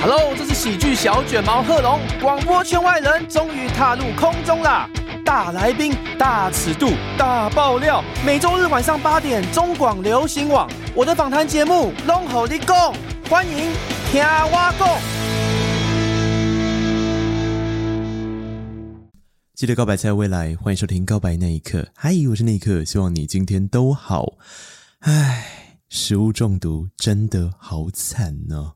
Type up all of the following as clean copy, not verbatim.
Hello， 这是喜剧小卷毛贺龙，广播圈外人终于踏入空中啦！大来宾、大尺度、大爆料，每周日晚上8点，中广流行网，我的访谈节目《拢予你讲》，欢迎听我讲。 记得告白才有未来，欢迎收听告白那一刻。嗨，我是那一刻，希望你今天都好。唉，食物中毒真的好惨呢。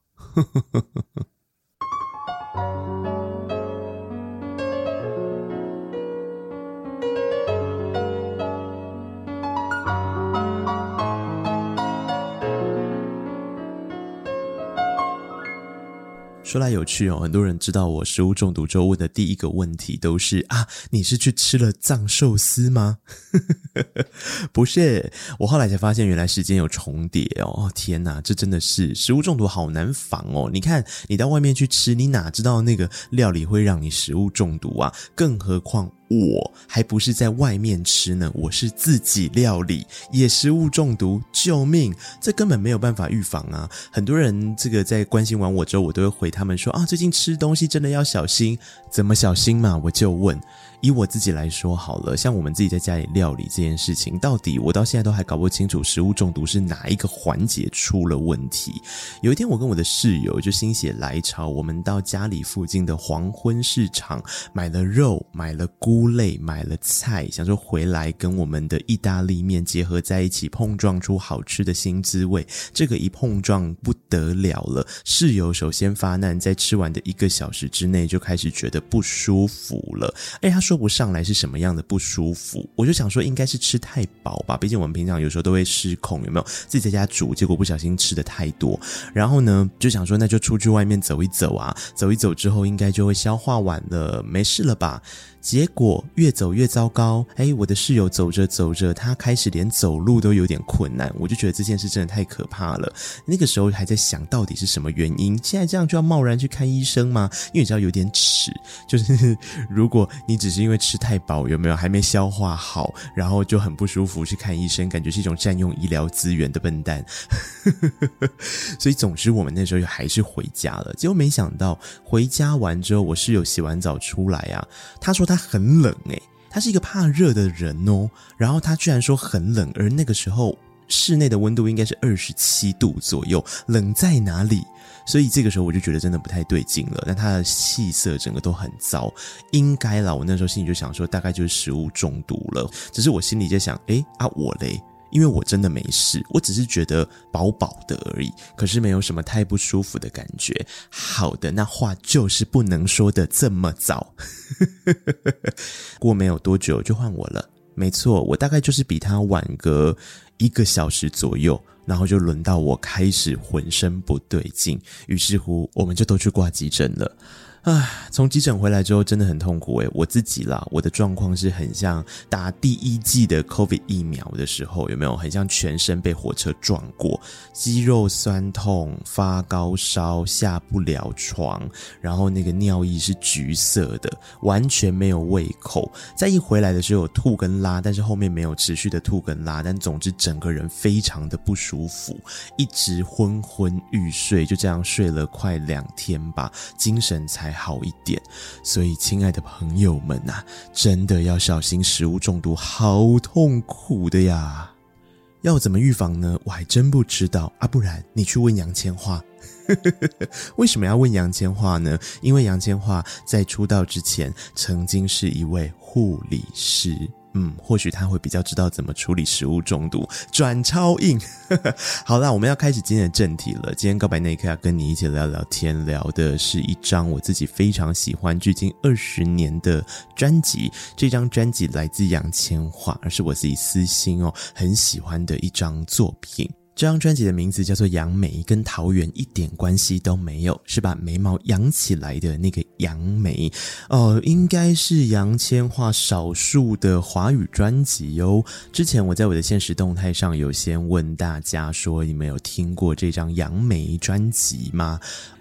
说来有趣哦，很多人知道我食物中毒之后问的第一个问题都是你是去吃了藏寿司吗？不是，我后来才发现原来时间有重叠哦。天哪，这真的是食物中毒好难防哦。你看你到外面去吃，你哪知道那个料理会让你食物中毒啊？更何况我还不是在外面吃呢，我是自己料理，也食物中毒，救命！这根本没有办法预防啊。很多人这个在关心完我之后，我都会回他们说最近吃东西真的要小心。怎么小心嘛？我就问，以我自己来说好了，像我们自己在家里料理这件事情，到底我到现在都还搞不清楚食物中毒是哪一个环节出了问题。有一天我跟我的室友就心血来潮，我们到家里附近的黄昏市场买了肉，买了菇类，买了菜，想说回来跟我们的意大利面结合在一起，碰撞出好吃的新滋味。这个一碰撞不得了了，室友首先发难，在吃完的1个小时之内就开始觉得不舒服了，他说不上来是什么样的不舒服。我就想说应该是吃太饱吧，毕竟我们平常有时候都会失控，有没有？自己在家煮，结果不小心吃的太多，然后呢就想说那就出去外面走一走啊，走一走之后应该就会消化完了，没事了吧。结果越走越糟糕，我的室友走着走着，他开始连走路都有点困难，我就觉得这件事真的太可怕了。那个时候还在想到底是什么原因，现在这样就要贸然去看医生吗？因为你知道有点耻，就是如果你只是因为吃太饱，有没有还没消化好，然后就很不舒服去看医生，感觉是一种占用医疗资源的笨蛋。所以总之我们那时候还是回家了，结果没想到回家完之后，我室友洗完澡出来他说他很冷他是一个怕热的人哦，然后他居然说很冷，而那个时候室内的温度应该是27度左右，冷在哪里？所以这个时候我就觉得真的不太对劲了，但他的气色整个都很糟，应该啦，我那时候心里就想说大概就是食物中毒了，只是我心里在想我嘞，因为我真的没事，我只是觉得饱饱的而已，可是没有什么太不舒服的感觉。好的，那话就是不能说的这么早。过没有多久就换我了，没错，我大概就是比他晚个1个小时左右，然后就轮到我开始浑身不对劲，于是乎我们就都去挂急诊了。从急诊回来之后真的很痛苦我自己啦，我的状况是很像打第1剂的 COVID 疫苗的时候，有没有？很像全身被火车撞过，肌肉酸痛，发高烧，下不了床，然后那个尿液是橘色的，完全没有胃口。在一回来的时候有吐跟拉，但是后面没有持续的吐跟拉，但总之整个人非常的不舒服，一直昏昏欲睡，就这样睡了快2天吧，精神才好一点。所以亲爱的朋友们真的要小心食物中毒，好痛苦的呀。要怎么预防呢？我还真不知道不然你去问杨千嬅。为什么要问杨千嬅呢？因为杨千嬅在出道之前曾经是一位护理师，或许他会比较知道怎么处理食物中毒，转超硬。好啦，我们要开始今天的正题了。今天告白那一刻要跟你一起聊聊天，聊的是一张我自己非常喜欢距今20年的专辑。这张专辑来自杨千嬅，而是我自己私心很喜欢的一张作品。这张专辑的名字叫做杨梅，跟桃园一点关系都没有，是把眉毛扬起来的那个杨梅。应该是杨千嬅少数的华语专辑之前我在我的限时动态上有先问大家说，你们有听过这张杨梅专辑吗？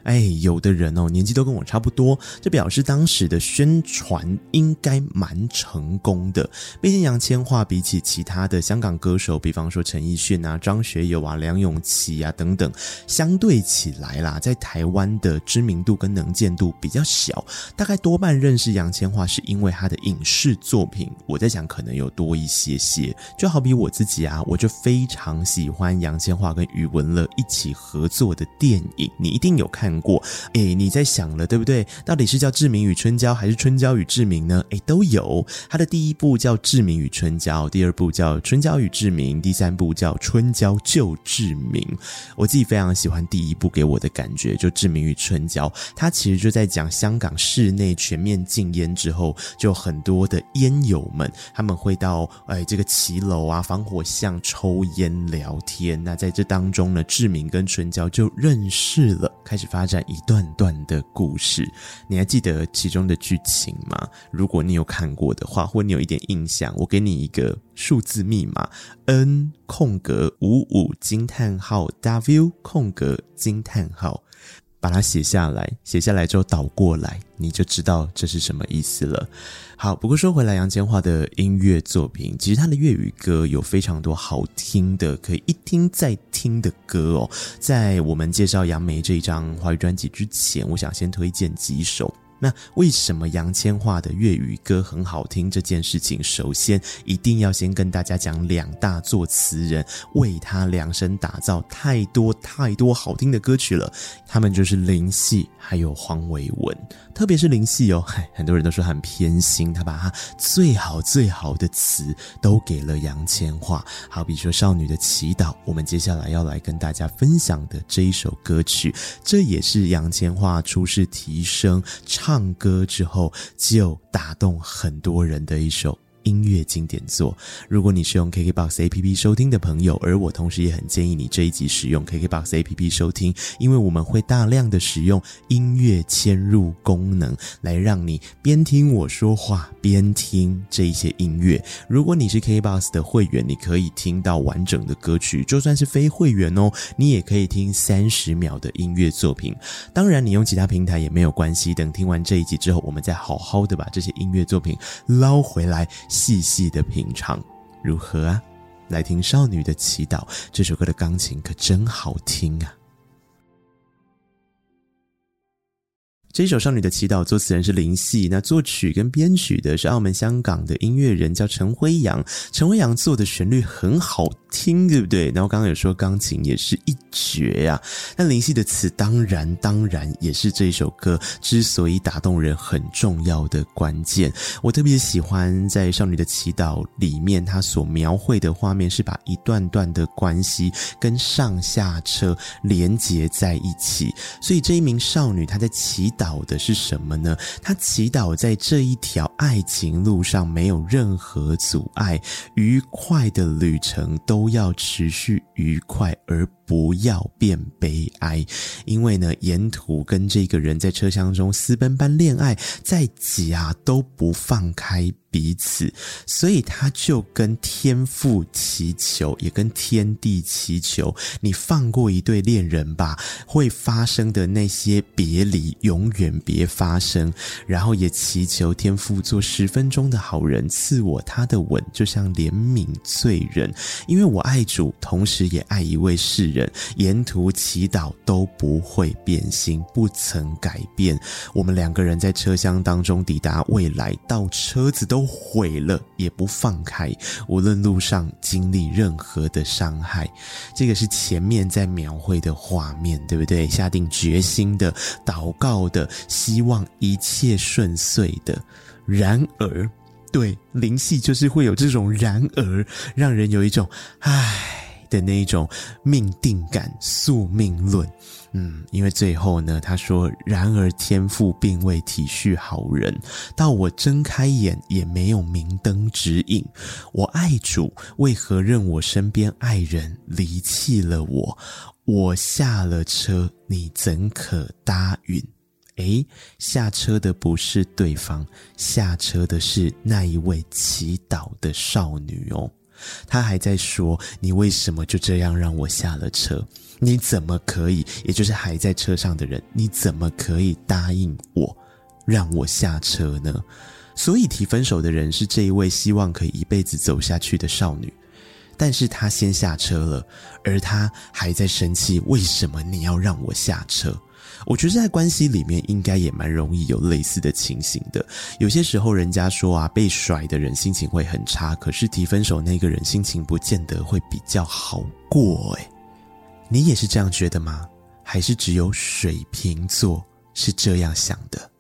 有的人年纪都跟我差不多，这表示当时的宣传应该蛮成功的。毕竟杨千嬅比起其他的香港歌手，比方说陈奕迅啊、张学友啊、梁咏琪啊等等，相对起来啦，在台湾的知名度跟能见度比较小，大概多半认识杨千嬅是因为她的影视作品，我在想可能有多一些些。就好比我自己啊，我就非常喜欢杨千嬅跟余文乐一起合作的电影，你一定有看过。你在想了对不对？到底是叫志明与春娇还是春娇与志明呢？都有。他的第一部叫志明与春娇，第二部叫春娇与志明，第三部叫春娇救志明。我自己非常喜欢第一部给我的感觉，就志明与春娇，他其实就在讲香港市内全面禁烟之后，就很多的烟友们他们会到这个骑楼啊、防火巷抽烟聊天。那在这当中呢，志明跟春娇就认识了，开始发展一段段的故事。你还记得其中的剧情吗？如果你有看过的话，或你有一点印象，我给你一个数字密码 N:55W:，把它写下来，写下来之后倒过来，你就知道这是什么意思了。好，不过说回来，杨千嬅的音乐作品，其实她的粤语歌有非常多好听的，可以一听再听的歌在我们介绍杨梅这一张华语专辑之前，我想先推荐几首。那为什么杨千嬅的粤语歌很好听这件事情，首先一定要先跟大家讲两大作词人为她量身打造太多好听的歌曲了，他们就是林夕还有黄伟文。特别是林夕很多人都说很偏心，他把他最好的词都给了杨千嬅。好比说少女的祈祷，我们接下来要来跟大家分享的这一首歌曲，这也是杨千嬅出世提升唱歌之后就打动很多人的一首音乐经典作。如果你是用 KKBOX APP 收听的朋友，而我同时也很建议你这一集使用 KKBOX APP 收听，因为我们会大量的使用音乐嵌入功能来让你边听我说话边听这一些音乐。如果你是 KKBOX 的会员，你可以听到完整的歌曲，就算是非会员你也可以听30秒的音乐作品。当然你用其他平台也没有关系，等听完这一集之后，我们再好好的把这些音乐作品捞回来细细的品尝，如何啊？来听少女的祈祷，这首歌的钢琴可真好听啊。这一首少女的祈祷作词人是林夕，那作曲跟编曲的是澳门香港的音乐人叫陈辉阳。陈辉阳做的旋律很好听，对不对？然后刚刚有说钢琴也是一绝啊。那林夕的词当然也是这一首歌之所以打动人很重要的关键。我特别喜欢在少女的祈祷里面，他所描绘的画面是把一段段的关系跟上下车连结在一起。所以这一名少女她在祈祷的是什么呢？她祈祷在这一条爱情路上没有任何阻碍，愉快的旅程都要持续愉快，而不要变悲哀。因为呢，沿途跟这个人在车厢中私奔般恋爱，在挤都不放开彼此，所以他就跟天父祈求，也跟天地祈求，你放过一对恋人吧，会发生的那些别离永远别发生。然后也祈求天父做10分钟的好人，赐我他的吻，就像怜悯罪人。因为我爱主，同时也爱一位世人，沿途祈祷都不会变心，不曾改变。我们2个人在车厢当中抵达未来，到车子都毁了也不放开，无论路上经历任何的伤害。这个是前面在描绘的画面，对不对？下定决心的，祷告的，希望一切顺遂的。然而对，林夕就是会有这种然而，让人有一种的那一种命定感、宿命论。因为最后呢，他说，然而天父并未体恤好人，到我睁开眼也没有明灯指引。我爱主，为何任我身边爱人离弃了我？我下了车，你怎可答允？下车的不是对方，下车的是那一位祈祷的少女他还在说你为什么就这样让我下了车，你怎么可以，也就是还在车上的人，你怎么可以答应我让我下车呢？所以提分手的人是这一位希望可以一辈子走下去的少女，但是她先下车了，而她还在生气，为什么你要让我下车？我觉得在关系里面应该也蛮容易有类似的情形的。有些时候人家说被甩的人心情会很差，可是提分手那个人心情不见得会比较好过你也是这样觉得吗？还是只有水瓶座是这样想的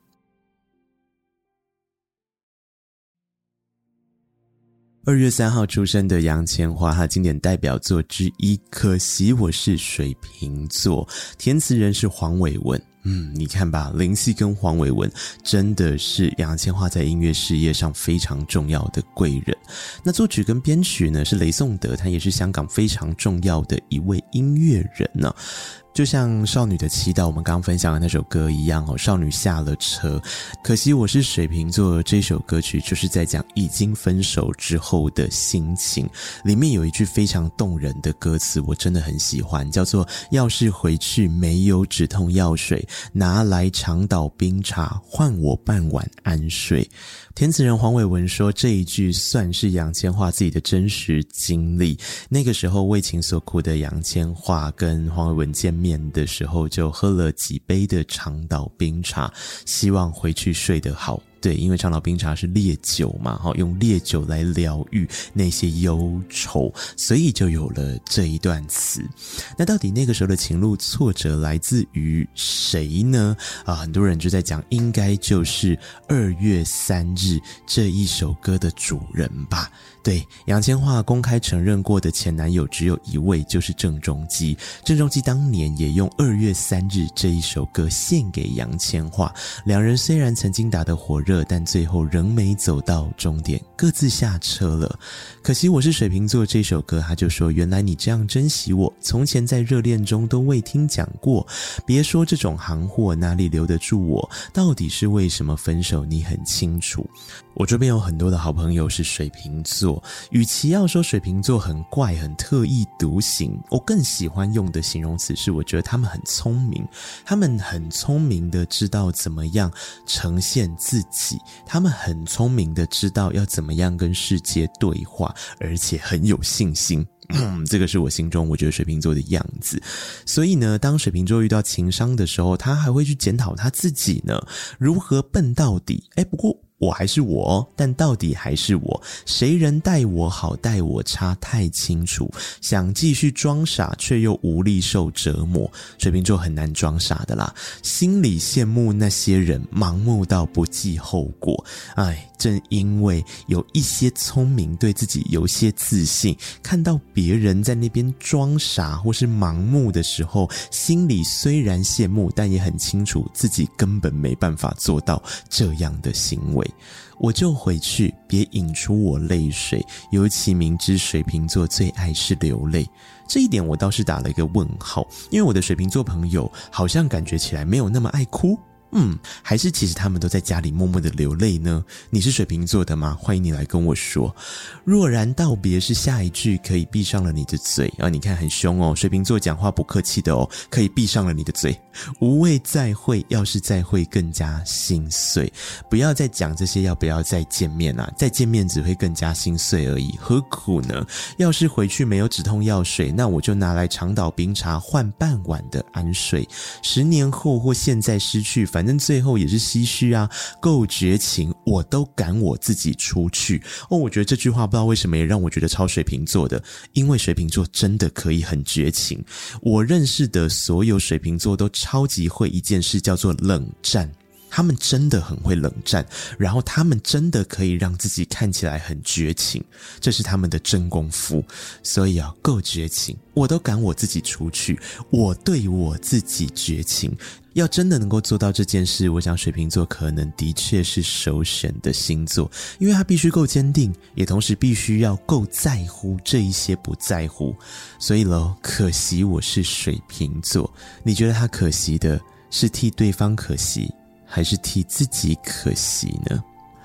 ？2月3号出生的杨千嬅，她经典代表作之一，可惜我是水瓶座，填词人是黄伟文。你看吧，林夕跟黄伟文真的是杨千嬅在音乐事业上非常重要的贵人。那作曲跟编曲呢是雷颂德，他也是香港非常重要的一位音乐人呢。就像少女的祈祷我们刚刚分享的那首歌一样少女下了车，可惜我是水瓶座，这首歌曲就是在讲已经分手之后的心情。里面有一句非常动人的歌词我真的很喜欢，叫做要是回去没有止痛药水，拿来长岛冰茶换我半晚安睡。填词人黄伟文说，这一句算是杨千嬅自己的真实经历。那个时候为情所苦的杨千嬅跟黄伟文见面的时候，就喝了几杯的长岛冰茶，希望回去睡得好。对，因为长岛冰茶是烈酒嘛，用烈酒来疗愈那些忧愁，所以就有了这一段词。那到底那个时候的情路挫折来自于谁呢？很多人就在讲，应该就是2月3日这一首歌的主人吧。对，杨千嬅公开承认过的前男友只有一位，就是郑中基。郑中基当年也用2月3日这一首歌献给杨千嬅，两人虽然曾经打得火热，但最后仍没走到终点，各自下车了。可惜我是水瓶座这首歌，他就说，原来你这样珍惜我，从前在热恋中都未听讲过，别说这种行货哪里留得住我，到底是为什么分手你很清楚。我这边有很多的好朋友是水瓶座，与其要说水瓶座很怪很特立独行，我更喜欢用的形容词是，我觉得他们很聪明，他们很聪明的知道怎么样呈现自己，他们很聪明的知道要怎么样跟世界对话，而且很有信心。这个是我心中我觉得水瓶座的样子。所以呢，当水瓶座遇到情伤的时候，他还会去检讨他自己呢，如何笨到底。不过我还是我但到底还是我，谁人待我好待我差太清楚，想继续装傻却又无力受折磨。水瓶座很难装傻的啦，心里羡慕那些人盲目到不计后果。正因为有一些聪明，对自己有些自信，看到别人在那边装傻或是盲目的时候，心里虽然羡慕，但也很清楚自己根本没办法做到这样的行为。我就回去，别引出我泪水，尤其明知水瓶座最爱是流泪。这一点我倒是打了一个问号，因为我的水瓶座朋友好像感觉起来没有那么爱哭。还是其实他们都在家里默默的流泪呢？你是水瓶座的吗？欢迎你来跟我说。若然道别是下一句，可以闭上了你的嘴你看很凶水瓶座讲话不客气的可以闭上了你的嘴。无谓再会，要是再会更加心碎。不要再讲这些要不要再见面再见面只会更加心碎而已，何苦呢？要是回去没有止痛药水，那我就拿来长岛冰茶换半晚的安睡。10年后或现在失去，反正最后也是唏嘘够绝情，我都赶我自己出去。我觉得这句话不知道为什么也让我觉得超水瓶座的，因为水瓶座真的可以很绝情。我认识的所有水瓶座都超级会一件事，叫做冷战。他们真的很会冷战，然后他们真的可以让自己看起来很绝情，这是他们的真功夫。所以够绝情，我都赶我自己出去，我对我自己绝情。要真的能够做到这件事，我想水瓶座可能的确是首选的星座，因为他必须够坚定，也同时必须要够在乎这一些不在乎。所以可惜我是水瓶座。你觉得他可惜的是替对方可惜，还是替自己可惜呢？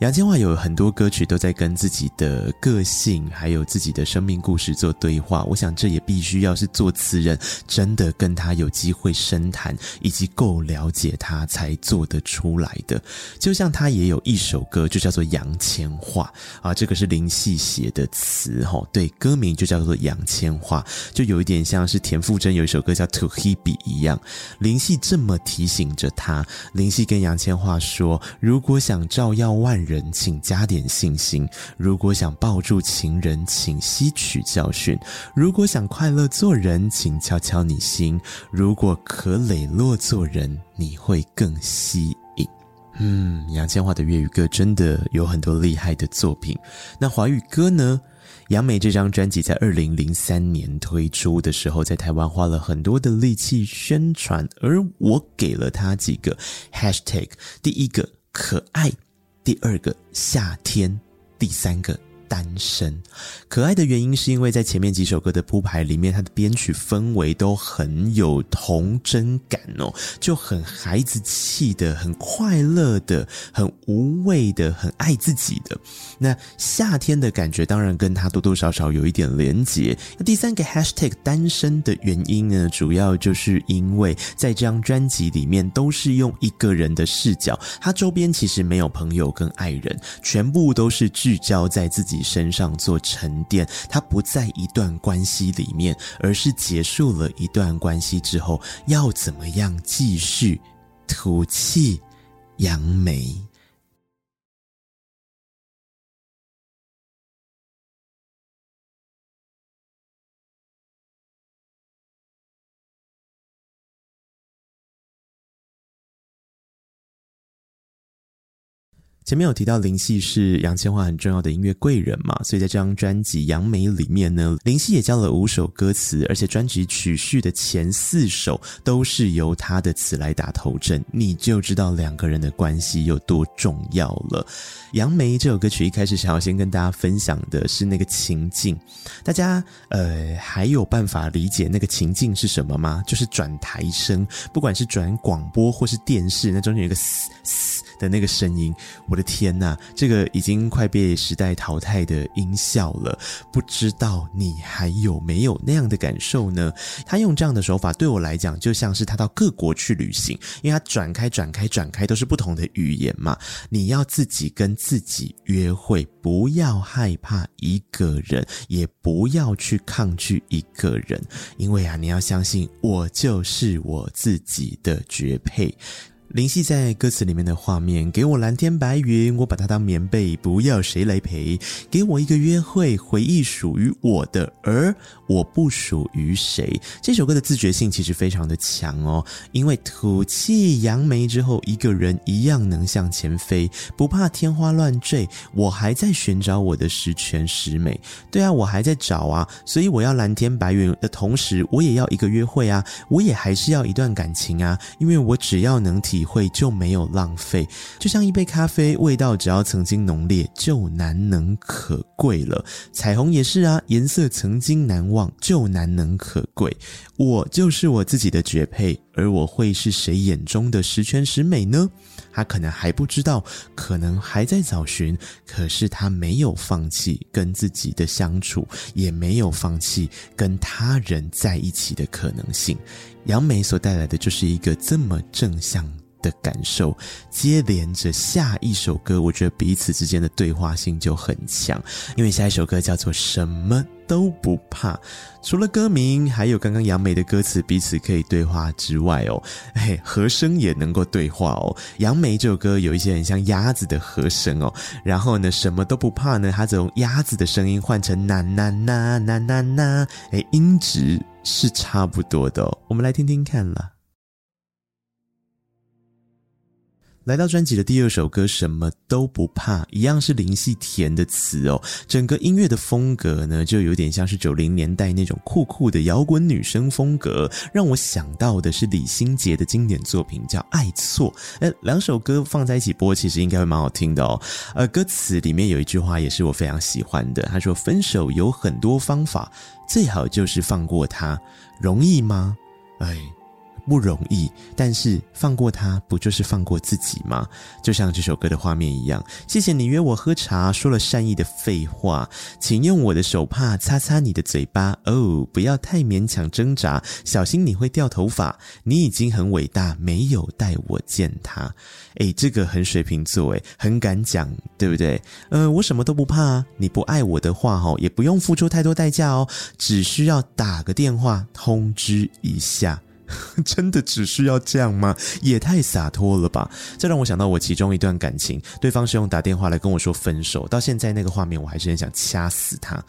杨千嬅有很多歌曲都在跟自己的个性还有自己的生命故事做对话，我想这也必须要是作词人真的跟他有机会深谈以及够了解他才做得出来的。就像他也有一首歌就叫做杨千嬅啊，这个是林夕写的词对，歌名就叫做杨千嬅，就有一点像是田馥甄有一首歌叫 To Hebe 一样。林夕这么提醒着他，林夕跟杨千嬅说，如果想照耀万人，请加点信心，如果想抱住情人，请吸取教训，如果想快乐做人，请敲敲你心，如果可磊落做人，你会更吸引。杨千嬅的粤语歌真的有很多厉害的作品。那华语歌呢？杨梅这张专辑在2003年推出的时候，在台湾花了很多的力气宣传，而我给了他几个 hashtag， 第一个可爱，第二个夏天，第三个单身。可爱的原因是因为在前面几首歌的铺排里面，它的编曲氛围都很有童真感就很孩子气的，很快乐的，很无畏的，很爱自己的。那夏天的感觉当然跟它多多少少有一点连结。那第三个 hashtag 单身的原因呢，主要就是因为在这张专辑里面都是用一个人的视角，他周边其实没有朋友跟爱人，全部都是聚焦在自己身上做沉淀，他不在一段关系里面，而是结束了一段关系之后要怎么样继续吐气扬眉。前面有提到林夕是杨千嬅很重要的音乐贵人嘛，所以在这张专辑《杨梅》里面呢，林夕也交了5首歌词，而且专辑曲序的前4首都是由他的词来打头阵，你就知道两个人的关系有多重要了。《杨梅》这首歌曲一开始想要先跟大家分享的是那个情境，大家还有办法理解那个情境是什么吗？就是转台声，不管是转广播或是电视，那中间有一个嘶嘶的那个声音，我的天哪，这个已经快被时代淘汰的音效了，不知道你还有没有那样的感受呢？他用这样的手法对我来讲就像是他到各国去旅行，因为他转开都是不同的语言嘛，你要自己跟自己约会，不要害怕一个人，也不要去抗拒一个人，因为你要相信我就是我自己的绝配。林夕在歌词里面的画面，给我蓝天白云，我把它当棉被，不要谁来陪，给我一个约会，回忆属于我的，而我不属于谁。这首歌的自觉性其实非常的强因为吐气扬眉之后，一个人一样能向前飞，不怕天花乱坠，我还在寻找我的十全十美。对啊，我还在找啊，所以我要蓝天白云的同时，我也要一个约会啊，我也还是要一段感情啊，因为我只要能体会就没有浪费，就像一杯咖啡，味道只要曾经浓烈就难能可贵了。彩虹也是啊，颜色曾经难忘就难能可贵。我就是我自己的绝配，而我会是谁眼中的十全十美呢？他可能还不知道，可能还在找寻，可是他没有放弃跟自己的相处，也没有放弃跟他人在一起的可能性。杨梅所带来的就是一个这么正向的感受，接连着下一首歌，我觉得彼此之间的对话性就很强，因为下一首歌叫做什么都不怕。除了歌名还有刚刚杨梅的歌词彼此可以对话之外和声也能够对话杨梅这首歌有一些很像鸭子的和声然后呢什么都不怕呢，它从鸭子的声音换成那那那那那那，音质是差不多的我们来听听看啦。来到专辑的第2首歌什么都不怕，一样是林夕填的词整个音乐的风格呢就有点像是90年代那种酷酷的摇滚女生风格，让我想到的是李心洁的经典作品叫爱错。2首歌放在一起播其实应该会蛮好听的歌词里面有一句话也是我非常喜欢的，他说分手有很多方法，最好就是放过他，容易吗？ 不容易，但是放过他不就是放过自己吗？就像这首歌的画面一样，谢谢你约我喝茶，说了善意的废话，请用我的手帕擦擦你的嘴巴，不要太勉强挣扎，小心你会掉头发，你已经很伟大，没有带我见他。这个很水瓶座很敢讲，对不对？我什么都不怕啊，你不爱我的话也不用付出太多代价只需要打个电话通知一下。真的只需要这样吗？也太洒脱了吧。这让我想到我其中一段感情，对方是用打电话来跟我说分手，到现在那个画面我还是很想掐死他。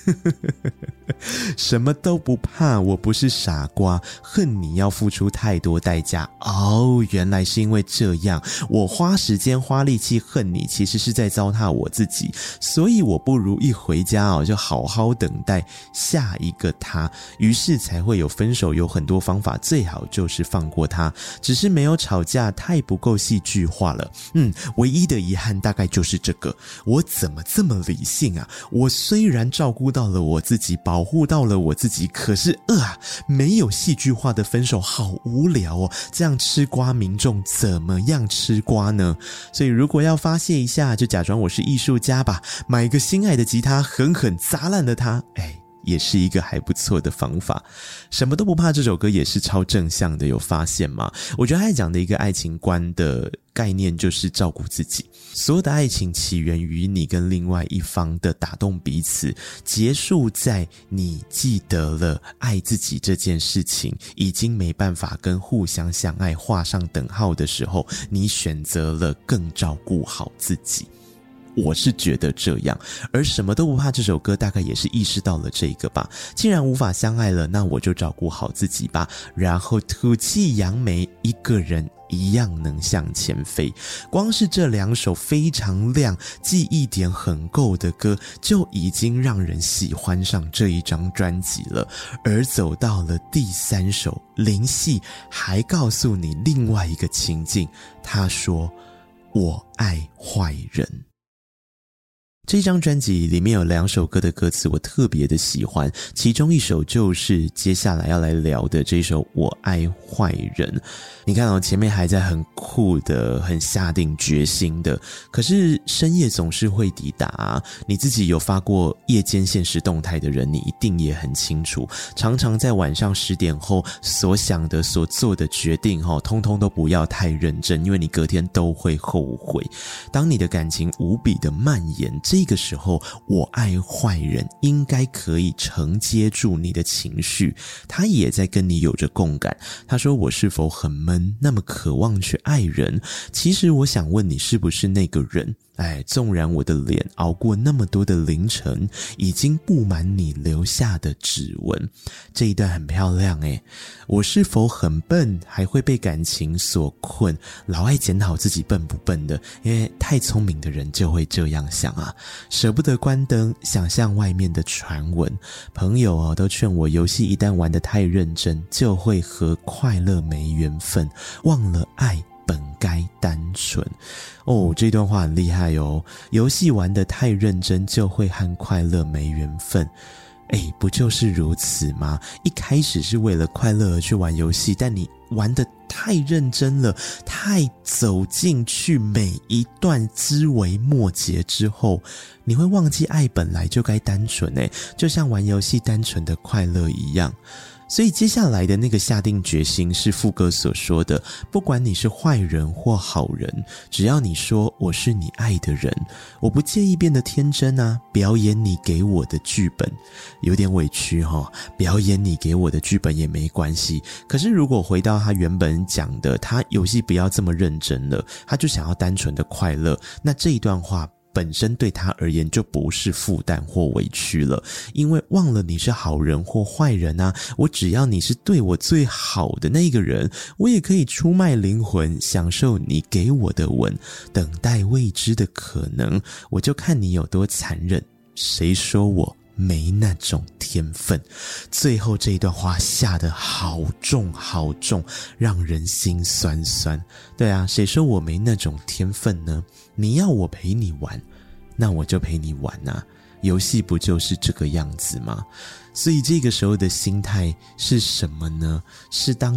什么都不怕，我不是傻瓜，恨你要付出太多代价。原来是因为这样，我花时间花力气恨你，其实是在糟蹋我自己，所以我不如一回家就好好等待下一个他，于是才会有分手，有很多方法，最好就是放过他，只是没有吵架，太不够戏剧化了。唯一的遗憾大概就是这个，我怎么这么理性啊？我虽然照顾到了我自己，保护到了我自己，可是没有戏剧化的分手好无聊这样吃瓜民众怎么样吃瓜呢？所以如果要发泄一下，就假装我是艺术家吧，买一个心爱的吉他，狠狠砸烂了它。也是一个还不错的方法。什么都不怕这首歌也是超正向的，有发现吗？我觉得他讲的一个爱情观的概念就是照顾自己。所有的爱情起源于你跟另外一方的打动彼此，结束在你记得了爱自己这件事情已经没办法跟互相相爱画上等号的时候，你选择了更照顾好自己。我是觉得这样，而什么都不怕这首歌大概也是意识到了这个吧。既然无法相爱了，那我就照顾好自己吧，然后吐气扬眉，一个人一样能向前飞。光是这两首非常亮，记忆点很够的歌，就已经让人喜欢上这一张专辑了。而走到了第3首，林夕还告诉你另外一个情境，他说我爱坏人。这张专辑里面有2首歌的歌词我特别的喜欢，其中一首就是接下来要来聊的这首我爱坏人。你看前面还在很酷的很下定决心的，可是深夜总是会抵达你自己有发过夜间限时动态的人，你一定也很清楚，常常在晚上10点后所想的所做的决定通通都不要太认真，因为你隔天都会后悔。当你的感情无比的蔓延，这个时候我爱坏人应该可以承接住你的情绪，他也在跟你有着共感。他说我是否很闷，那么渴望去爱人，其实我想问你是不是那个人。纵然我的脸熬过那么多的凌晨，已经布满你留下的指纹。这一段很漂亮我是否很笨，还会被感情所困，老爱检讨自己笨不笨的，因为太聪明的人就会这样想舍不得关灯，想象外面的传闻。朋友都劝我，游戏一旦玩得太认真，就会和快乐没缘分，忘了爱本该单纯。这段话很厉害游戏玩得太认真，就会和快乐没缘分。不就是如此吗？一开始是为了快乐而去玩游戏，但你玩得太认真了，太走进去每一段枝微末节之后，你会忘记爱本来就该单纯就像玩游戏单纯的快乐一样。所以接下来的那个下定决心是副歌所说的，不管你是坏人或好人，只要你说我是你爱的人，我不介意变得天真表演你给我的剧本。有点委屈表演你给我的剧本也没关系。可是如果回到他原本讲的，他游戏不要这么认真了，他就想要单纯的快乐，那这一段话本身对他而言就不是负担或委屈了，因为忘了你是好人或坏人我只要你是对我最好的那个人，我也可以出卖灵魂，享受你给我的吻，等待未知的可能，我就看你有多残忍，谁说我没那种天分。最后这一段话下得好重好重，让人心酸酸。对谁说我没那种天分呢？你要我陪你玩，那我就陪你玩游戏不就是这个样子吗？所以这个时候的心态是什么呢？是当你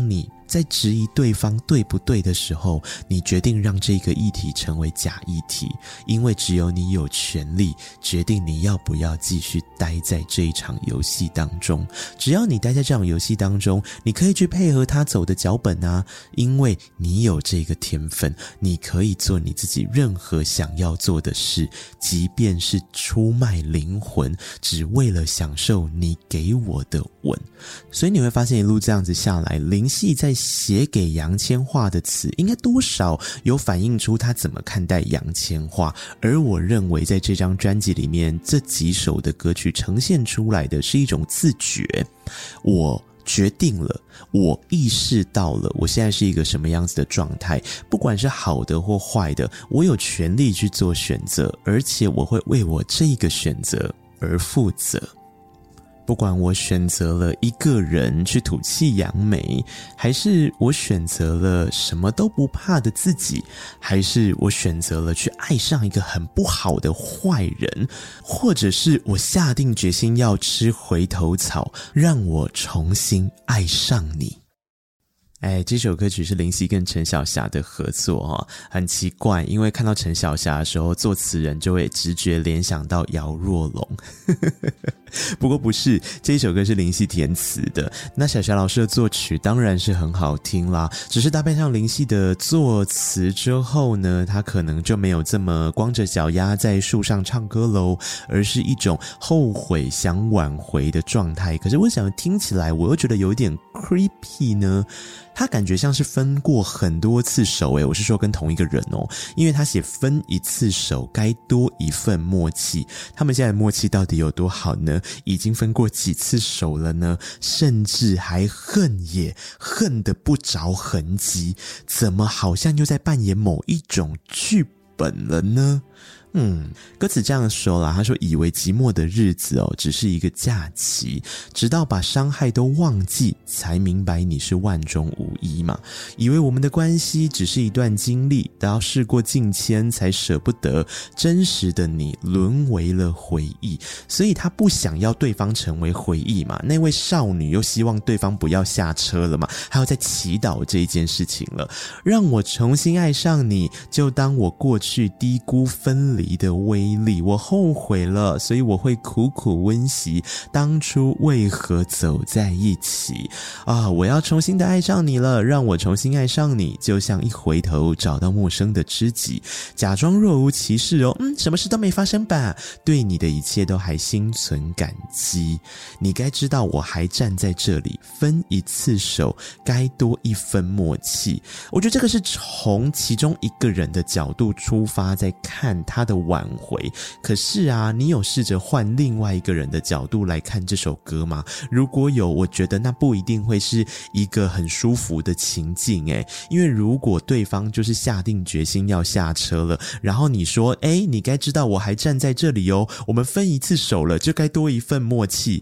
在质疑对方对不对的时候，你决定让这个议题成为假议题，因为只有你有权利决定你要不要继续待在这一场游戏当中。只要你待在这场游戏当中，你可以去配合他走的脚本啊，因为你有这个天分，你可以做你自己任何想要做的事，即便是出卖灵魂，只为了享受你给我的吻。所以你会发现一路这样子下来，林夕在写给杨千嬅的词应该多少有反映出他怎么看待杨千嬅，而我认为在这张专辑里面这几首的歌曲呈现出来的是一种自觉，我决定了，我意识到了我现在是一个什么样子的状态，不管是好的或坏的，我有权利去做选择，而且我会为我这个选择而负责。不管我选择了一个人去吐气扬眉，还是我选择了什么都不怕的自己，还是我选择了去爱上一个很不好的坏人，或者是我下定决心要吃回头草，让我重新爱上你。这首歌曲是林夕跟陈小霞的合作很奇怪，因为看到陈小霞的时候，作词人就会直觉联想到姚若龙不过不是，这一首歌是林夕填词的，那小霞老师的作曲当然是很好听啦，只是搭配上林夕的作词之后呢，他可能就没有这么光着脚丫在树上唱歌咯，而是一种后悔想挽回的状态。可是我想听起来我又觉得有点 creepy 呢，他感觉像是分过很多次手我是说跟同一个人因为他写分一次手该多一份默契，他们现在的默契到底有多好呢？已经分过几次手了呢？甚至还恨也恨得不着痕迹，怎么好像又在扮演某一种剧本了呢？歌词这样说啦，他说以为寂寞的日子只是一个假期，直到把伤害都忘记，才明白你是万中无一嘛。以为我们的关系只是一段经历，都要事过境迁才舍不得真实的你沦为了回忆，所以他不想要对方成为回忆嘛。那位少女又希望对方不要下车了嘛，还要再祈祷这一件事情了。让我重新爱上你，就当我过去低估分离的威力，我后悔了，所以我会苦苦温习当初为何走在一起我要重新的爱上你了，让我重新爱上你，就像一回头找到陌生的知己，假装若无其事什么事都没发生吧，对你的一切都还心存感激，你该知道我还站在这里，分一次手该多一分默契。我觉得这个是从其中一个人的角度出发在看他的挽回，可是你有试着换另外一个人的角度来看这首歌吗？如果有，我觉得那不一定会是一个很舒服的情境因为如果对方就是下定决心要下车了，然后你说你该知道我还站在这里我们分一次手了，就该多一份默契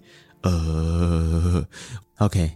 OK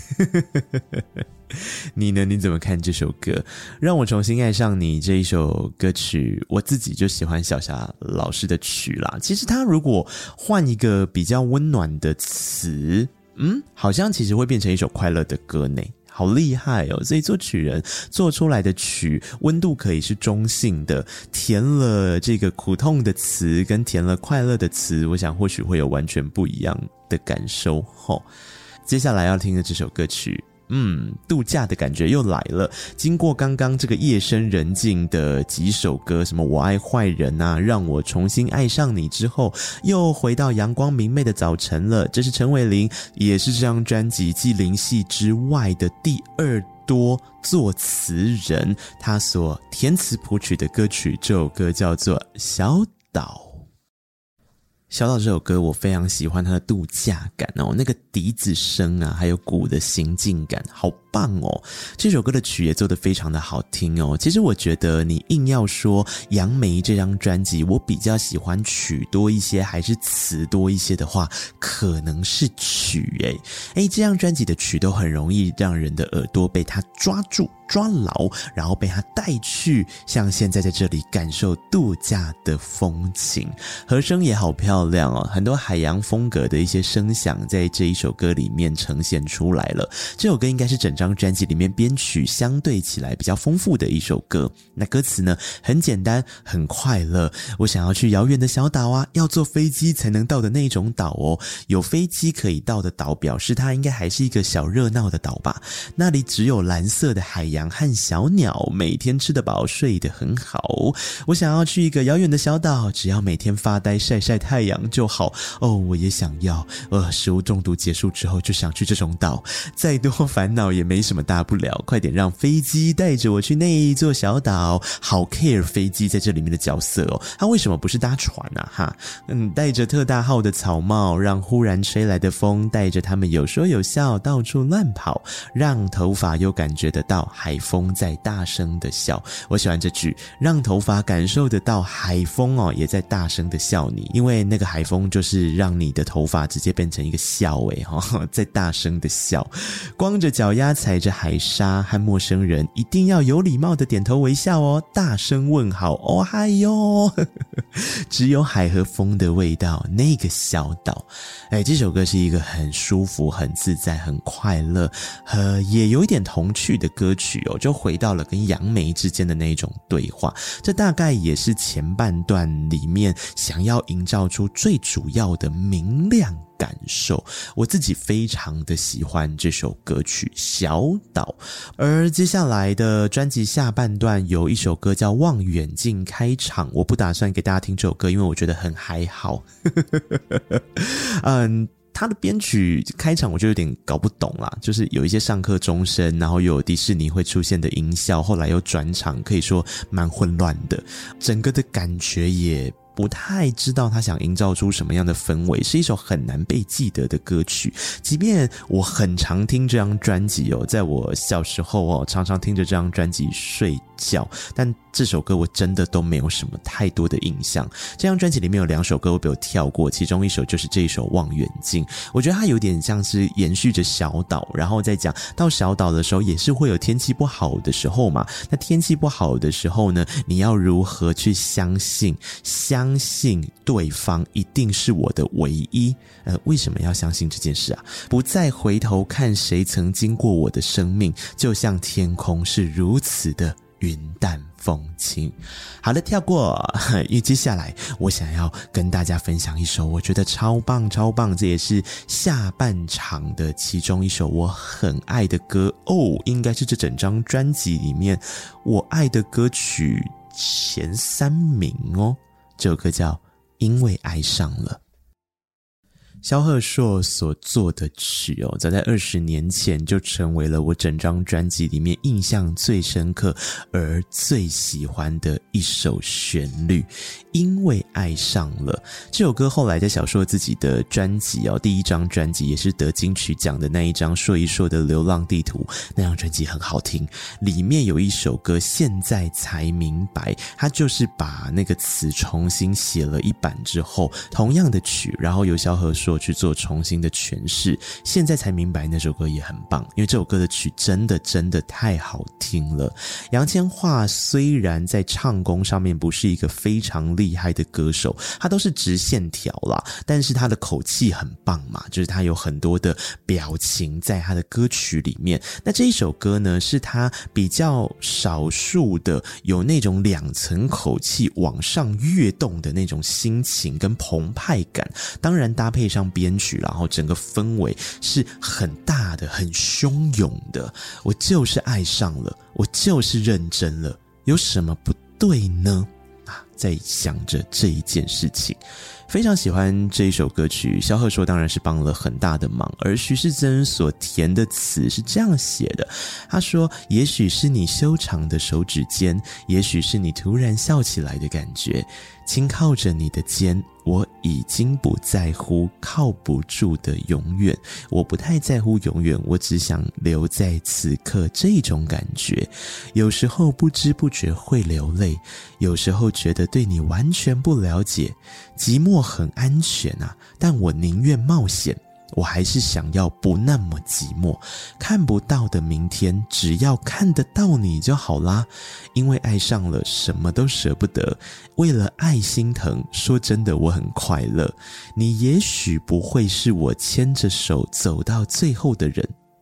你呢？你怎么看这首歌？让我重新爱上你这一首歌曲，我自己就喜欢小霞老师的曲啦。其实他如果换一个比较温暖的词，好像其实会变成一首快乐的歌呢。好厉害所以作曲人做出来的曲温度可以是中性的，填了这个苦痛的词跟填了快乐的词，我想或许会有完全不一样的感受接下来要听的这首歌曲度假的感觉又来了。经过刚刚这个夜深人静的几首歌，什么我爱坏人让我重新爱上你之后，又回到阳光明媚的早晨了。这是陈伟霆，也是这张专辑继林夕之外的第二多作词人，他所填词谱曲的歌曲，这首歌叫做小岛。小岛这首歌我非常喜欢它的度假感那个笛子声还有鼓的行进感好棒这首歌的曲也做得非常的好听其实我觉得你硬要说杨梅这张专辑我比较喜欢曲多一些还是词多一些的话，可能是曲这张专辑的曲都很容易让人的耳朵被它抓住抓牢，然后被它带去像现在在这里感受度假的风情，和声也好漂亮很多海洋风格的一些声响在这一首歌里面呈现出来了。这首歌应该是整张张专辑里面编曲相对起来比较丰富的一首歌。那歌词呢很简单很快乐，我想要去遥远的小岛啊，要坐飞机才能到的那种岛哦。有飞机可以到的岛，表示它应该还是一个小热闹的岛吧。那里只有蓝色的海洋和小鸟，每天吃得饱睡得很好。我想要去一个遥远的小岛，只要每天发呆晒晒太阳就好。哦，我也想要食物中毒结束之后就想去这种岛，再多烦恼也没什么大不了，快点让飞机带着我去那一座小岛。好 care 飞机在这里面的角色哦，他为什么不是搭船啊哈？戴着特大号的草帽，让忽然吹来的风带着他们有说有笑到处乱跑，让头发又感觉得到海风在大声的笑。我喜欢这句，让头发感受得到海风哦也在大声的笑你，因为那个海风就是让你的头发直接变成一个笑在大声的笑。光着脚丫踩着海沙，和陌生人一定要有礼貌的点头微笑哦，大声问好哦嗨哟只有海和风的味道，那个小岛。这首歌是一个很舒服很自在很快乐也有一点童趣的歌曲哦，就回到了跟杨梅之间的那种对话。这大概也是前半段里面想要营造出最主要的明亮感受。我自己非常的喜欢这首歌曲《小岛》。而接下来的专辑下半段有一首歌叫《望远镜》开场，我不打算给大家听这首歌，因为我觉得很还好他的编曲开场我就有点搞不懂啦，就是有一些上课钟声，然后又有迪士尼会出现的音效，后来又转场，可以说蛮混乱的，整个的感觉也不太知道他想营造出什么样的氛围，是一首很难被记得的歌曲。即便我很常听这张专辑哦，在我小时候常常听着这张专辑睡觉，但这首歌我真的都没有什么太多的印象。这张专辑里面有2首歌我被我跳过，其中一首就是这一首《望远镜》，我觉得它有点像是延续着小岛，然后再讲到小岛的时候也是会有天气不好的时候嘛，那天气不好的时候呢，你要如何去相信对方一定是我的唯一。为什么要相信这件事啊？不再回头看谁曾经过我的生命，就像天空是如此的云淡风轻。好的，跳过，因为接下来我想要跟大家分享一首我觉得超棒超棒，这也是下半场的其中一首我很爱的歌哦，应该是这整张专辑里面我爱的歌曲前3名哦。这首歌叫《因为爱上了》，萧贺硕所做的曲哦，早在20年前就成为了我整张专辑里面印象最深刻而最喜欢的一首旋律。因为爱上了这首歌，后来在小硕自己的专辑哦，第1张专辑也是得金曲奖的那一张说一说的流浪地图，那张专辑很好听，里面有一首歌现在才明白，他就是把那个词重新写了一版之后，同样的曲，然后由萧贺硕去做重新的诠释。现在才明白那首歌也很棒，因为这首歌的曲真的太好听了。杨千嬅虽然在唱功上面不是一个非常厉害的歌手，他都是直线条啦，但是他的口气很棒嘛，就是他有很多的表情在他的歌曲里面。那这一首歌呢，是他比较少数的有那种2层口气往上跃动的那种心情跟澎湃感，当然搭配上编曲，然后整个氛围是很大的很汹涌的。我就是爱上了，我就是认真了，有什么不对呢？在想着这一件事情，非常喜欢这一首歌曲。萧贺硕当然是帮了很大的忙，而徐世珍所填的词是这样写的，他说也许是你修长的手指尖，也许是你突然笑起来的感觉，轻靠着你的肩，我已经不在乎靠不住的永远，我不太在乎永远，我只想留在此刻这种感觉。有时候不知不觉会流泪，有时候觉得对你完全不了解，寂寞很安全啊，但我宁愿冒险，我还是想要不那么寂寞。看不到的明天，只要看得到你就好啦。因为爱上了，什么都舍不得，为了爱心疼，说真的我很快乐。你也许不会是我牵着手走到最后的人，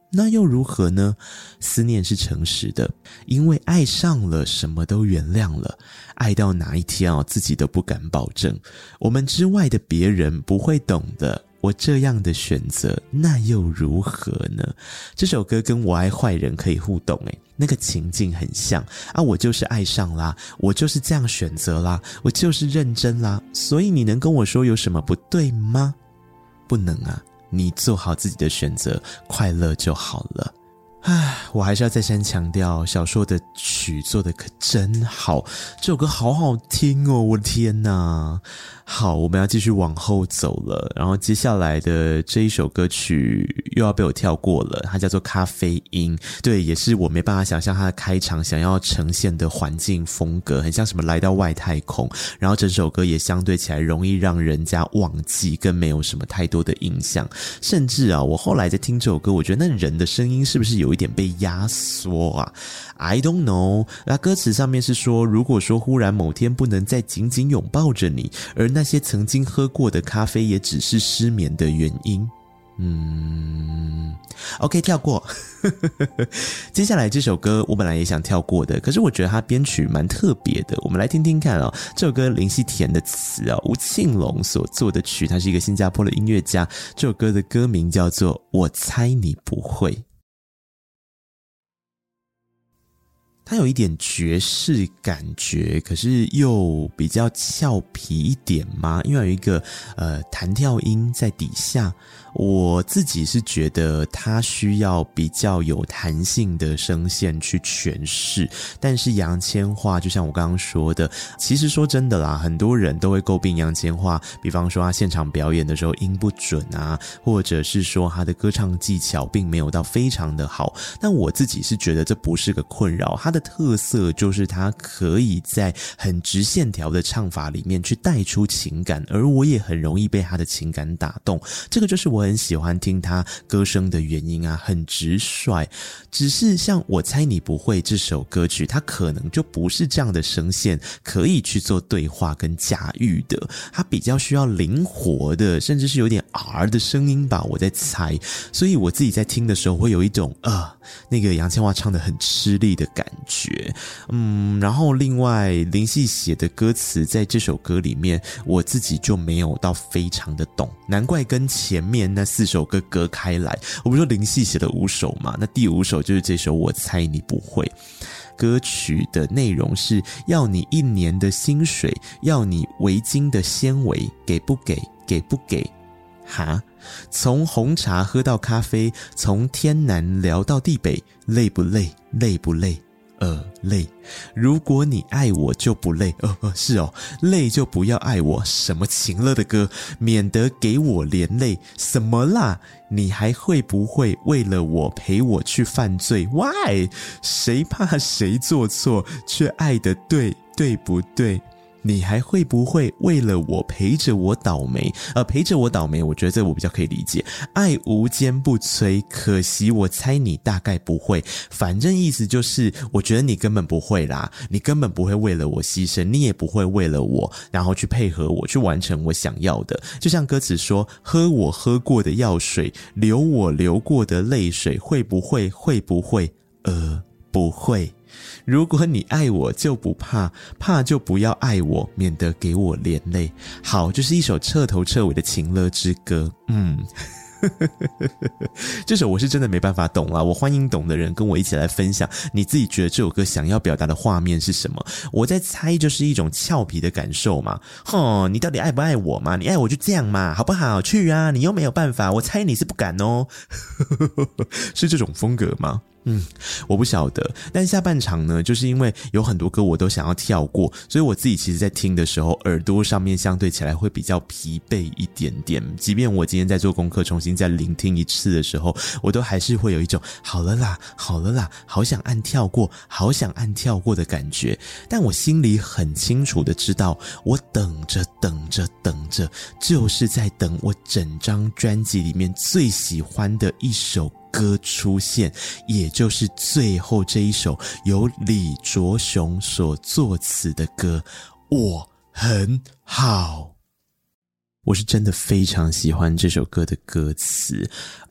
那又如何呢？思念是诚实的，因为爱上了，什么都原谅了。爱到哪一天自己都不敢保证。我们之外的别人不会懂的。我这样的选择，那又如何呢？这首歌跟我爱坏人可以互动那个情境很像啊，我就是爱上啦，我就是这样选择啦，我就是认真啦，所以你能跟我说有什么不对吗？不能啊，你做好自己的选择，快乐就好了。我还是要再三强调，小说的曲做得可真好，这首歌好好听哦，我的天哪！好，我们要继续往后走了，然后接下来的这一首歌曲又要被我跳过了，它叫做咖啡因。对，也是我没办法想象它的开场想要呈现的环境风格，很像什么来到外太空，然后整首歌也相对起来容易让人家忘记，更没有什么太多的印象。甚至我后来在听这首歌，我觉得那人的声音是不是有一点被压缩啊？ I don't know。 那歌词上面是说，如果说忽然某天不能再紧紧拥抱着你，而那些曾经喝过的咖啡也只是失眠的原因。OK， 跳过。接下来这首歌我本来也想跳过的，可是我觉得它编曲蛮特别的，我们来听听看这首歌林夕填的词吴庆隆所做的曲，他是一个新加坡的音乐家。这首歌的歌名叫做《我猜你不会》。它有一点爵士感觉，可是又比较俏皮一点嘛，因为有一个弹跳音在底下。我自己是觉得它需要比较有弹性的声线去诠释，但是杨千嬅就像我刚刚说的，其实说真的啦，很多人都会诟病杨千嬅，比方说她现场表演的时候音不准啊，或者是说她的歌唱技巧并没有到非常的好，但我自己是觉得这不是个困扰，她的特色就是她可以在很直线条的唱法里面去带出情感，而我也很容易被她的情感打动，这个就是我很喜欢听她歌声的原因啊，很直率。只是像我猜你不会这首歌曲，它可能就不是这样的声线可以去做对话跟驾驭的，它比较需要灵活的，甚至是有点 R 的声音吧，我在猜。所以我自己在听的时候会有一种那个杨千嬅唱得很吃力的感觉。然后另外林夕写的歌词在这首歌里面我自己就没有到非常的懂，难怪跟前面那4首歌隔开来。我不是说林夕写了5首嘛，那第5首就是这首我猜你不会。歌曲的内容是要你1年的薪水，要你围巾的纤维，给不给，给不给哈？从红茶喝到咖啡，从天南聊到地北，累不累，累不累，累。如果你爱我就不累，是累就不要爱我。什么情乐的歌，免得给我连累。什么啦？你还会不会为了我陪我去犯罪 ？Why？ 谁怕谁做错，却爱得对，对不对？你还会不会为了我陪着我倒霉？陪着我倒霉，我觉得这我比较可以理解。爱无坚不摧，可惜我猜你大概不会。反正意思就是，我觉得你根本不会啦，你根本不会为了我牺牲，你也不会为了我，然后去配合我去完成我想要的。就像歌词说，喝我喝过的药水，流我流过的泪水，会不会？会不会？不会。如果你爱我就不怕，怕就不要爱我，免得给我连累。好，就是一首彻头彻尾的情勒之歌。这首我是真的没办法懂啦，我欢迎懂的人跟我一起来分享你自己觉得这首歌想要表达的画面是什么。我在猜就是一种俏皮的感受嘛，你到底爱不爱我嘛？你爱我就这样嘛，好不好？去啊，你又没有办法，我猜你是不敢哦。是这种风格吗？我不晓得，但下半场呢，就是因为有很多歌我都想要跳过，所以我自己其实在听的时候耳朵上面相对起来会比较疲惫一点点，即便我今天在做功课重新再聆听一次的时候，我都还是会有一种好了啦好了啦，好想按跳过，好想按跳过的感觉。但我心里很清楚的知道，我等着等着等着，就是在等我整张专辑里面最喜欢的一首歌出现，也就是最后这一首由李卓雄所作词的歌《我很好》。我是真的非常喜欢这首歌的歌词，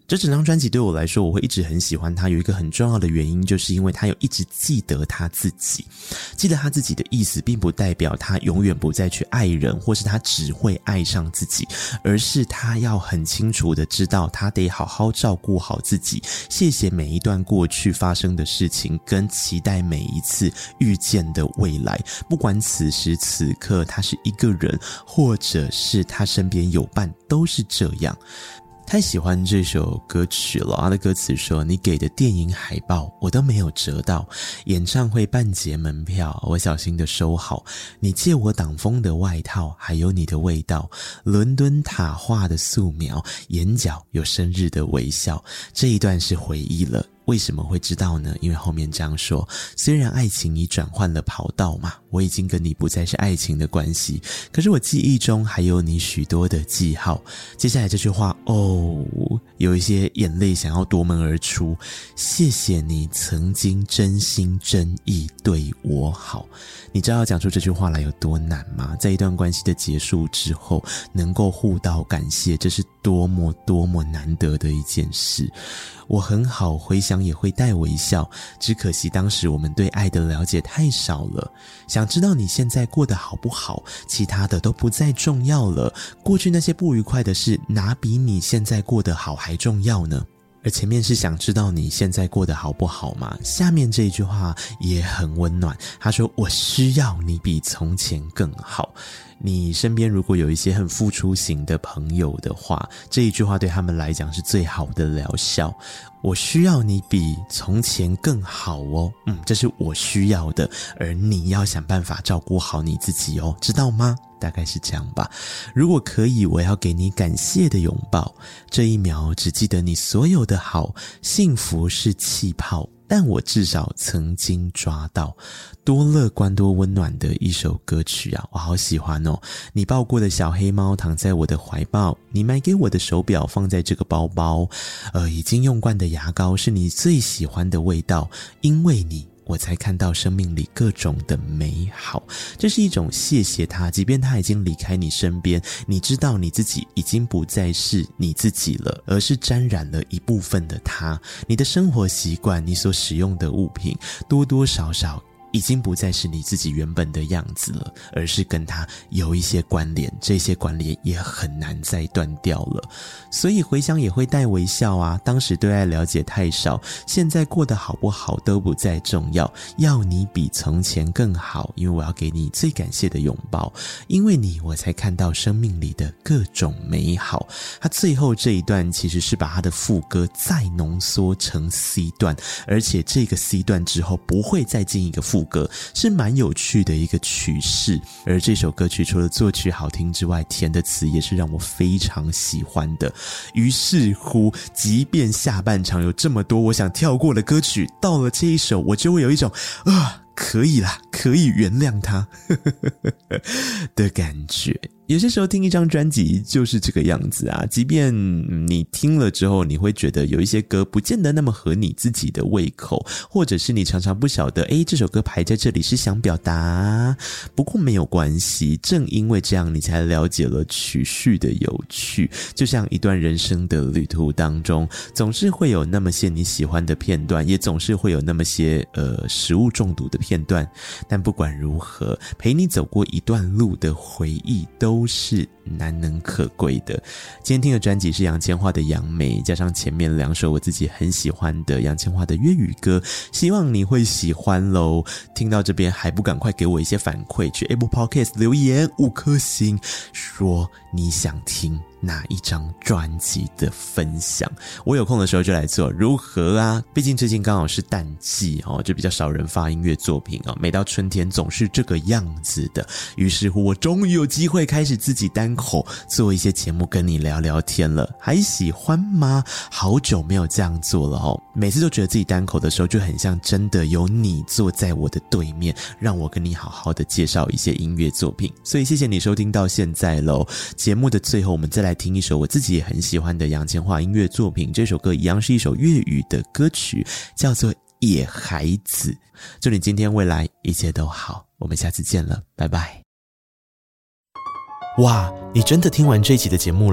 这整张专辑对我来说，我会一直很喜欢它，有一个很重要的原因，就是因为他有一直记得他自己。记得他自己的意思并不代表他永远不再去爱人，或是他只会爱上自己，而是他要很清楚的知道他得好好照顾好自己，谢谢每一段过去发生的事情，跟期待每一次遇见的未来，不管此时此刻他是一个人，或者是他身边有伴，都是这样。太喜欢这首歌曲了，他的歌词说，你给的电影海报我都没有折到，演唱会半截门票我小心的收好，你借我挡风的外套，还有你的味道，伦敦塔画的素描，眼角有生日的微笑。这一段是回忆了，为什么会知道呢？因为后面这样说，虽然爱情已转换了跑道嘛，我已经跟你不再是爱情的关系，可是我记忆中还有你许多的记号。接下来这句话有一些眼泪想要夺门而出，谢谢你曾经真心真意对我好。你知道要讲出这句话来有多难吗？在一段关系的结束之后，能够互道感谢，这是多么多么难得的一件事。我很好，回想也会带微笑，只可惜当时我们对爱的了解太少了。想知道你现在过得好不好，其他的都不再重要了。过去那些不愉快的事，哪比你现在过得好还重要呢？而前面是想知道你现在过得好不好吗？下面这一句话也很温暖，他说，我需要你比从前更好。你身边如果有一些很付出型的朋友的话，这一句话对他们来讲是最好的疗效。我需要你比从前更好哦，这是我需要的，而你要想办法照顾好你自己哦，知道吗？大概是这样吧。如果可以，我要给你感谢的拥抱，这一秒只记得你所有的好，幸福是气泡，但我至少曾经抓到。多乐观多温暖的一首歌曲啊，我好喜欢哦。你抱过的小黑猫躺在我的怀抱，你买给我的手表放在这个包包，已经用惯的牙膏是你最喜欢的味道，因为你我才看到生命里各种的美好。这是一种谢谢他，即便他已经离开你身边，你知道你自己已经不再是你自己了，而是沾染了一部分的他。你的生活习惯，你所使用的物品，多多少少已经不再是你自己原本的样子了，而是跟他有一些关联，这些关联也很难再断掉了。所以回想也会带微笑啊，当时对爱了解太少，现在过得好不好都不再重要，要你比从前更好，因为我要给你最感谢的拥抱，因为你我才看到生命里的各种美好。他最后这一段其实是把他的副歌再浓缩成 C 段，而且这个 C 段之后不会再进一个副歌，是蛮有趣的一个曲式。而这首歌曲除了作曲好听之外，填的词也是让我非常喜欢的。于是乎，即便下半场有这么多我想跳过的歌曲，到了这一首我就会有一种可以啦，可以原谅他的感觉。有些时候听一张专辑就是这个样子啊，即便你听了之后你会觉得有一些歌不见得那么合你自己的胃口，或者是你常常不晓得这首歌排在这里是想表达，不过没有关系，正因为这样你才了解了曲序的有趣。就像一段人生的旅途当中，总是会有那么些你喜欢的片段，也总是会有那么些食物中毒的片段，但不管如何，陪你走过一段路的回忆都是难能可贵的。今天听的专辑是杨千嬅的《杨梅》，加上前面2首我自己很喜欢的杨千嬅的粤语歌，希望你会喜欢咯。听到这边还不赶快给我一些反馈，去 Apple Podcast 留言5颗星，说你想听哪一张专辑的分享，我有空的时候就来做，如何啊？毕竟最近刚好是淡季就比较少人发音乐作品每到春天总是这个样子的。于是乎我终于有机会开始自己单口做一些节目跟你聊聊天了，还喜欢吗？好久没有这样做了每次都觉得自己单口的时候就很像真的有你坐在我的对面，让我跟你好好的介绍一些音乐作品。所以谢谢你收听到现在咯。节目的最后我们再来听一首我自己也很喜欢的杨千嬅音乐作品，这首歌一样是一首粤语的歌曲，叫做《野孩子》。祝你今天未来一切都好，我们下次见了，拜拜。哇，你真的听完这一集的节目啦？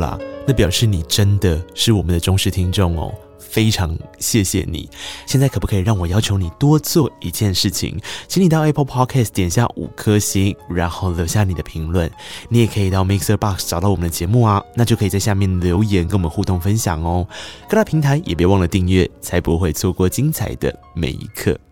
那表示你真的是我们的忠实听众哦。非常谢谢你。现在可不可以让我要求你多做一件事情，请你到 Apple Podcast 点下5颗星，然后留下你的评论。你也可以到 Mixer Box 找到我们的节目啊，那就可以在下面留言跟我们互动分享哦。各大平台也别忘了订阅，才不会错过精彩的每一刻。